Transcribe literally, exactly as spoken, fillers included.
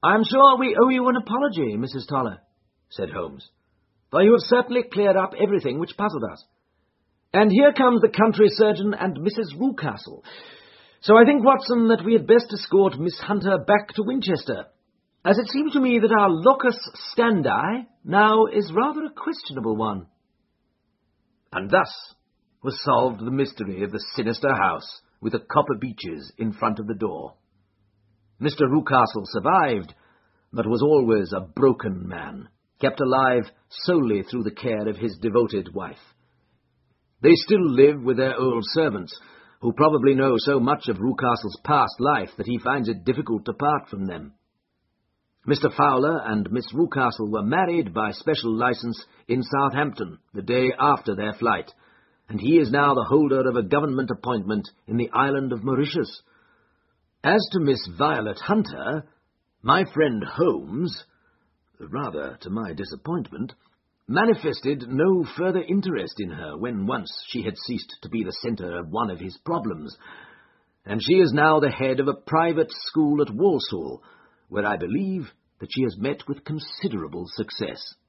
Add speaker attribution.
Speaker 1: "I'm sure we owe you an apology, Missus Toller," said Holmes, "for you have certainly cleared up everything which puzzled us. And here comes the country surgeon and Missus Rucastle. So I think, Watson, that we had best escort Miss Hunter back to Winchester, as it seems to me that our locus standi now is rather a questionable one." And thus was solved the mystery of the sinister house with the copper beeches in front of the door. Mister Rucastle survived, but was always a broken man, kept alive solely through the care of his devoted wife. They still live with their old servants, who probably know so much of Rucastle's past life that he finds it difficult to part from them. Mister Fowler and Miss Rucastle were married by special license in Southampton the day after their flight, and he is now the holder of a government appointment in the island of Mauritius. As to Miss Violet Hunter, my friend Holmes, rather to my disappointment, manifested no further interest in her when once she had ceased to be the centre of one of his problems, and she is now the head of a private school at Walsall, where I believe that she has met with considerable success.